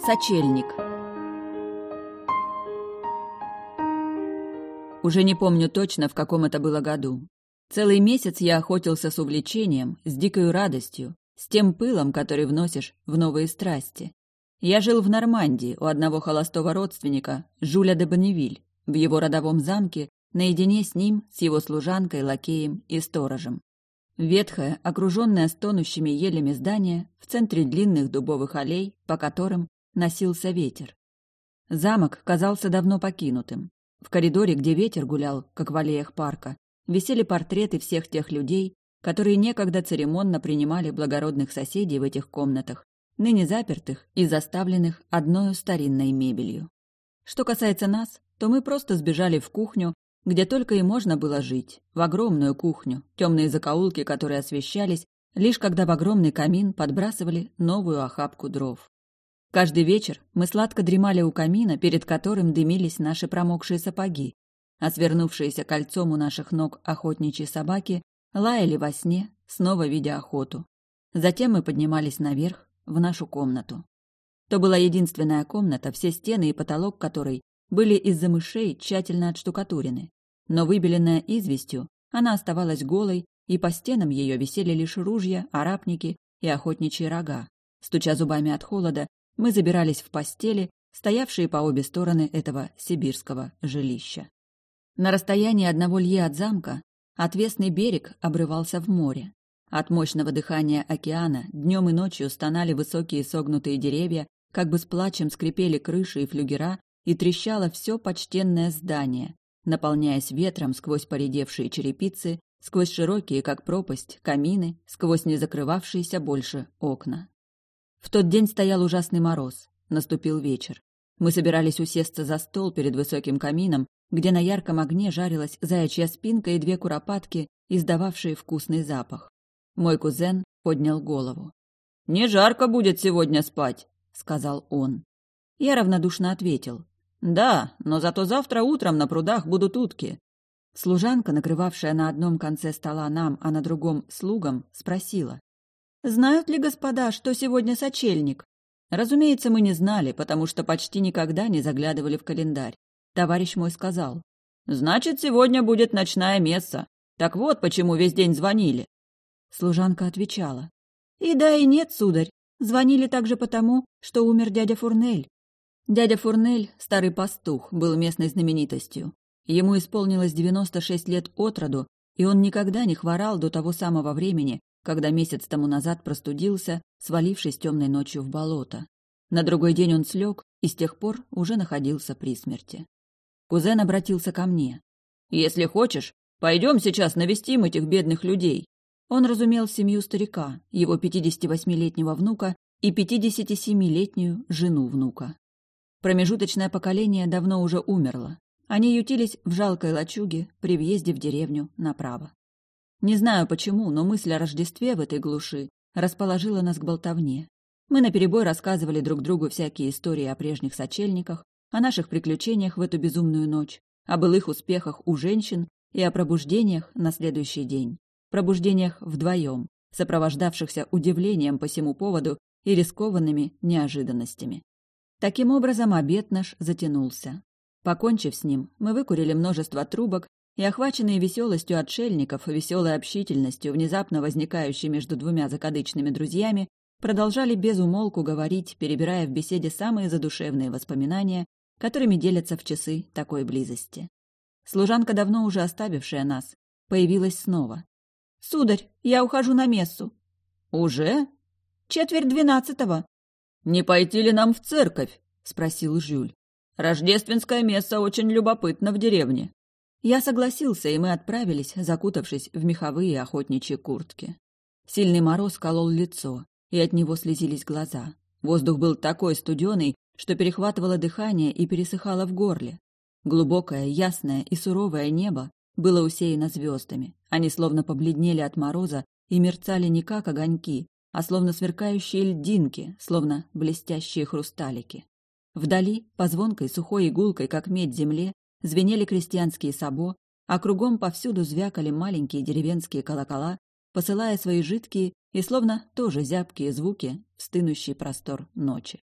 Сочельник. Уже не помню точно, в каком это было году. Целый месяц я охотился с увлечением, с дикой радостью, с тем пылом, который вносишь в новые страсти. Я жил в Нормандии у одного холостого родственника, Жюля де Бонневиль, в его родовом замке, наедине с ним, с его служанкой, лакеем и сторожем. Ветхое, окруженное стонущими елями здание, в центре длинных дубовых аллей, по которым носился ветер. Замок казался давно покинутым. В коридоре, где ветер гулял, как в аллеях парка, висели портреты всех тех людей, которые некогда церемонно принимали благородных соседей в этих комнатах, ныне запертых и заставленных одною старинной мебелью. Что касается нас, то мы просто сбежали в кухню, где только и можно было жить, в огромную кухню, темные закоулки, которые освещались, лишь когда в огромный камин подбрасывали новую охапку дров. Каждый вечер мы сладко дремали у камина, перед которым дымились наши промокшие сапоги, а свернувшиеся кольцом у наших ног охотничьи собаки лаяли во сне, снова видя охоту. Затем мы поднимались наверх, в нашу комнату. То была единственная комната, все стены и потолок которой были из-за мышей тщательно отштукатурены. Но выбеленная известью, она оставалась голой, и по стенам ее висели лишь ружья, арапники и охотничьи рога. Стуча зубами от холода, мы забирались в постели, стоявшие по обе стороны этого сибирского жилища. На расстоянии одного лье от замка отвесный берег обрывался в море. От мощного дыхания океана днем и ночью стонали высокие согнутые деревья, как бы с плачем скрипели крыши и флюгера, и трещало все почтенное здание, наполняясь ветром сквозь поредевшие черепицы, сквозь широкие, как пропасть, камины, сквозь незакрывавшиеся больше окна. В тот день стоял ужасный мороз. Наступил вечер. Мы собирались усесться за стол перед высоким камином, где на ярком огне жарилась заячья спинка и две куропатки, издававшие вкусный запах. Мой кузен поднял голову. «Не жарко будет сегодня спать», — сказал он. Я равнодушно ответил. «Да, но зато завтра утром на прудах будут утки». Служанка, накрывавшая на одном конце стола нам, а на другом слугам, спросила: «Знают ли господа, что сегодня сочельник?» Разумеется, мы не знали, потому что почти никогда не заглядывали в календарь. Товарищ мой сказал: «Значит, сегодня будет ночная месса. Так вот, почему весь день звонили». Служанка отвечала: «И да, и нет, сударь. Звонили также потому, что умер дядя Фурнель». Дядя Фурнель, старый пастух, был местной знаменитостью. Ему исполнилось 96 лет от роду, и он никогда не хворал до того самого времени, когда месяц тому назад простудился, свалившись темной ночью в болото. На другой день он слег и с тех пор уже находился при смерти. Кузен обратился ко мне: «Если хочешь, пойдем сейчас навестим этих бедных людей». Он разумел семью старика, его 58-летнего внука и 57-летнюю жену внука. Промежуточное поколение давно уже умерло. Они ютились в жалкой лачуге при въезде в деревню направо. Не знаю почему, но мысль о Рождестве в этой глуши расположила нас к болтовне. Мы наперебой рассказывали друг другу всякие истории о прежних сочельниках, о наших приключениях в эту безумную ночь, о былых успехах у женщин и о пробуждениях на следующий день. Пробуждениях вдвоем, сопровождавшихся удивлением по сему поводу и рискованными неожиданностями. Таким образом, обед наш затянулся. Покончив с ним, мы выкурили множество трубок, и, охваченные веселостью отшельников, веселой общительностью, внезапно возникающей между двумя закадычными друзьями, продолжали без умолку говорить, перебирая в беседе самые задушевные воспоминания, которыми делятся в часы такой близости. Служанка, давно уже оставившая нас, появилась снова. «Сударь, я ухожу на мессу». «Уже?» «11:45». «Не пойти ли нам в церковь?» — спросил Жюль. «Рождественская месса очень любопытна в деревне». Я согласился, и мы отправились, закутавшись в меховые охотничьи куртки. Сильный мороз колол лицо, и от него слезились глаза. Воздух был такой студеный, что перехватывало дыхание и пересыхало в горле. Глубокое, ясное и суровое небо было усеяно звездами. Они словно побледнели от мороза и мерцали не как огоньки, а словно сверкающие льдинки, словно блестящие хрусталики. Вдали, по звонкой, сухой и гулкой, как медь, земле, звенели крестьянские сабо, а кругом повсюду звякали маленькие деревенские колокола, посылая свои жидкие и словно тоже зябкие звуки в стынущий простор ночи.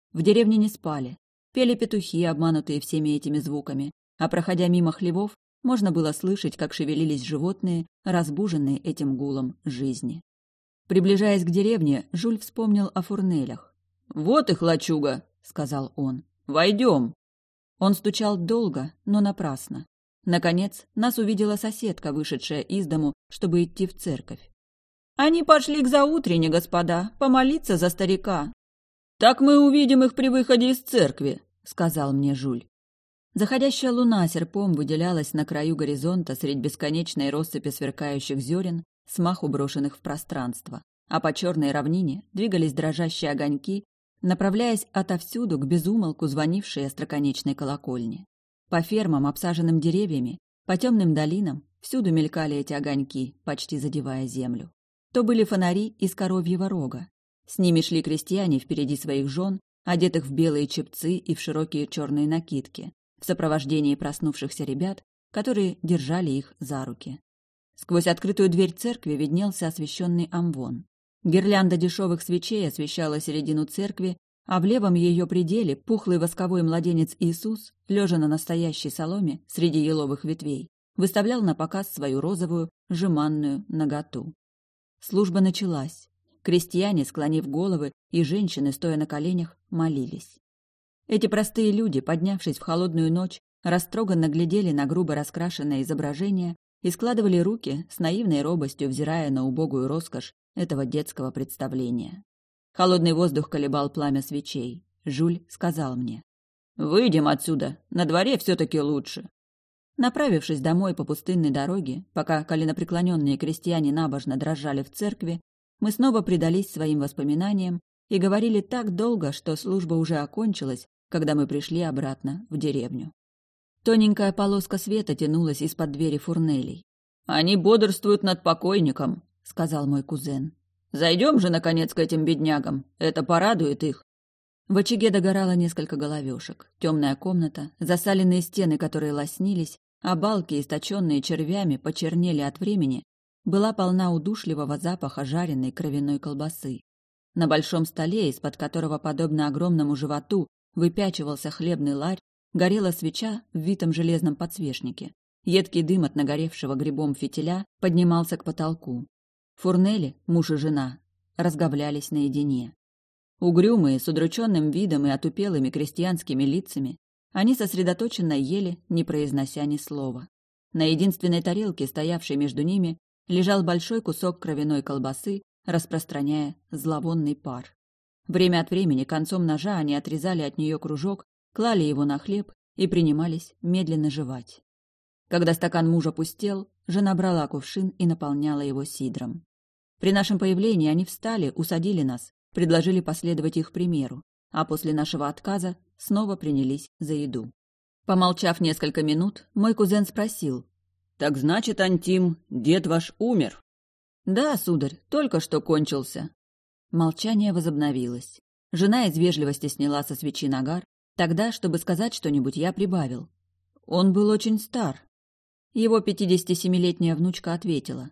В деревне не спали. Пели петухи, обманутые всеми этими звуками, а проходя мимо хлевов, можно было слышать, как шевелились животные, разбуженные этим гулом жизни. Приближаясь к деревне, Жюль вспомнил о фурнелях. «Вот их лачуга», — сказал он. «Войдем». Он стучал долго, но напрасно. Наконец, нас увидела соседка, вышедшая из дому, чтобы идти в церковь. «Они пошли к заутрене, господа, помолиться за старика». «Так мы увидим их при выходе из церкви», — сказал мне Жюль. Заходящая луна серпом выделялась на краю горизонта средь бесконечной россыпи сверкающих зерен, смаху брошенных в пространство, а по черной равнине двигались дрожащие огоньки, направляясь отовсюду к безумолку звонившей остроконечной колокольне. По фермам, обсаженным деревьями, по темным долинам, всюду мелькали эти огоньки, почти задевая землю. То были фонари из коровьего рога. С ними шли крестьяне впереди своих жен, одетых в белые чепцы и в широкие черные накидки, в сопровождении проснувшихся ребят, которые держали их за руки. Сквозь открытую дверь церкви виднелся освещенный амвон. Гирлянда дешевых свечей освещала середину церкви, а в левом ее пределе пухлый восковой младенец Иисус, лежа на настоящей соломе среди еловых ветвей, выставлял на показ свою розовую, жеманную наготу. Служба началась. Крестьяне, склонив головы, и женщины, стоя на коленях, молились. Эти простые люди, поднявшись в холодную ночь, растроганно глядели на грубо раскрашенное изображение и складывали руки с наивной робостью, взирая на убогую роскошь этого детского представления. Холодный воздух колебал пламя свечей. Жюль сказал мне: «Выйдем отсюда, на дворе все-таки лучше». Направившись домой по пустынной дороге, пока коленопреклоненные крестьяне набожно дрожали в церкви, мы снова предались своим воспоминаниям и говорили так долго, что служба уже окончилась, когда мы пришли обратно в деревню. Тоненькая полоска света тянулась из-под двери фурнелей. «Они бодрствуют над покойником», — сказал мой кузен. «Зайдем же, наконец, к этим беднягам. Это порадует их». В очаге догорало несколько головешек. Темная комната, засаленные стены, которые лоснились, а балки, источенные червями, почернели от времени, была полна удушливого запаха жареной кровяной колбасы. На большом столе, из-под которого, подобно огромному животу, выпячивался хлебный ларь, горела свеча в витом железном подсвечнике. Едкий дым от нагоревшего грибом фитиля поднимался к потолку. Фурнели, муж и жена, разговлялись наедине. Угрюмые, с удрученным видом и отупелыми крестьянскими лицами, они сосредоточенно ели, не произнося ни слова. На единственной тарелке, стоявшей между ними, лежал большой кусок кровяной колбасы, распространяя зловонный пар. Время от времени концом ножа они отрезали от нее кружок, клали его на хлеб и принимались медленно жевать. Когда стакан мужа пустел, жена брала кувшин и наполняла его сидром. При нашем появлении они встали, усадили нас, предложили последовать их примеру, а после нашего отказа снова принялись за еду. Помолчав несколько минут, мой кузен спросил: «Так значит, Антим, дед ваш умер?» «Да, сударь, только что кончился». Молчание возобновилось. Жена из вежливости сняла со свечи нагар. Тогда, чтобы сказать что-нибудь, я прибавил: «Он был очень стар». Его 57-летняя внучка ответила: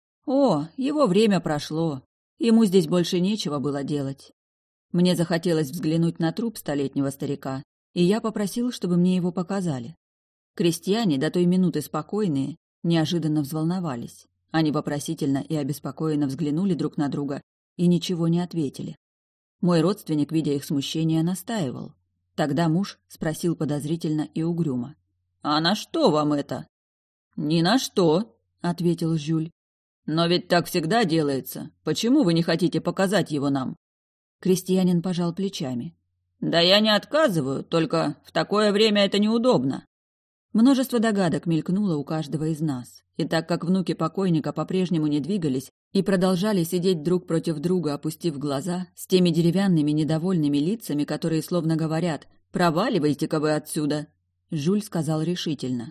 «О, его время прошло. Ему здесь больше нечего было делать». Мне захотелось взглянуть на труп столетнего старика, и я попросил, чтобы мне его показали. Крестьяне, до той минуты спокойные, неожиданно взволновались. Они вопросительно и обеспокоенно взглянули друг на друга и ничего не ответили. Мой родственник, видя их смущение, настаивал. Тогда муж спросил подозрительно и угрюмо: «А на что вам это?» «Ни на что», — ответил Жюль. «Но ведь так всегда делается. Почему вы не хотите показать его нам?» Крестьянин пожал плечами. «Да я не отказываю, только в такое время это неудобно». Множество догадок мелькнуло у каждого из нас, и так как внуки покойника по-прежнему не двигались и продолжали сидеть друг против друга, опустив глаза, с теми деревянными недовольными лицами, которые словно говорят: «Проваливайте-ка вы отсюда», Жюль сказал решительно: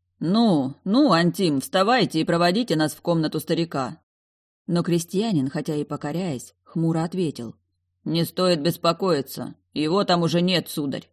«Ну, Антим, вставайте и проводите нас в комнату старика». Но крестьянин, хотя и покоряясь, хмуро ответил: «Не стоит беспокоиться, его там уже нет, сударь».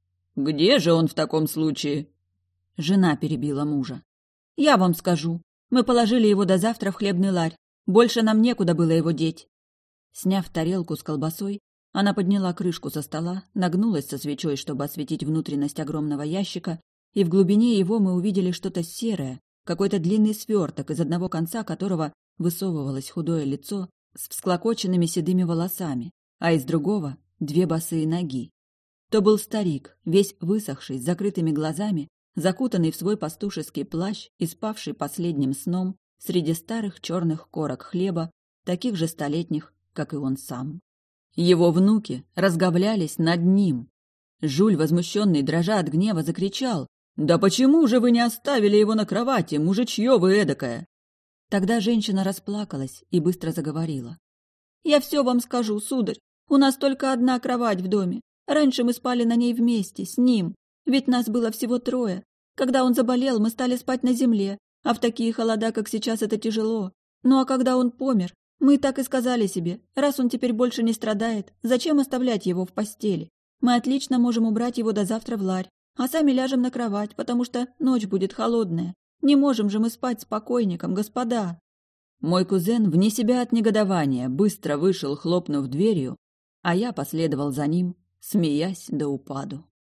«Где же он в таком случае?» Жена перебила мужа: «Я вам скажу. Мы положили его до завтра в хлебный ларь. Больше нам некуда было его деть». Сняв тарелку с колбасой, Она подняла крышку со стола, нагнулась со свечой, чтобы осветить внутренность огромного ящика, и в глубине его мы увидели что-то серое, какой-то длинный сверток, из одного конца которого высовывалось худое лицо с всклокоченными седыми волосами, а из другого — 2 босые ноги. То был старик, весь высохший, с закрытыми глазами, закутанный в свой пастушеский плащ и спавший последним сном среди старых черных корок хлеба, таких же столетних, как и он сам. Его внуки разговлялись над ним. Жюль, возмущенный, дрожа от гнева, закричал: «Да почему же вы не оставили его на кровати, мужичье вы эдакое?» Тогда женщина расплакалась и быстро заговорила. «Я все вам скажу, сударь. У нас только одна кровать в доме. Раньше мы спали на ней вместе, с ним. Ведь нас было всего 3. Когда он заболел, мы стали спать на земле, а в такие холода, как сейчас, это тяжело. Ну а когда он помер, мы так и сказали себе, раз он теперь больше не страдает, зачем оставлять его в постели? Мы отлично можем убрать его до завтра в ларь, а сами ляжем на кровать, потому что ночь будет холодная. Не можем же мы спать с покойником, господа!» Мой кузен, вне себя от негодования, быстро вышел, хлопнув дверью, а я последовал за ним, смеясь до упаду.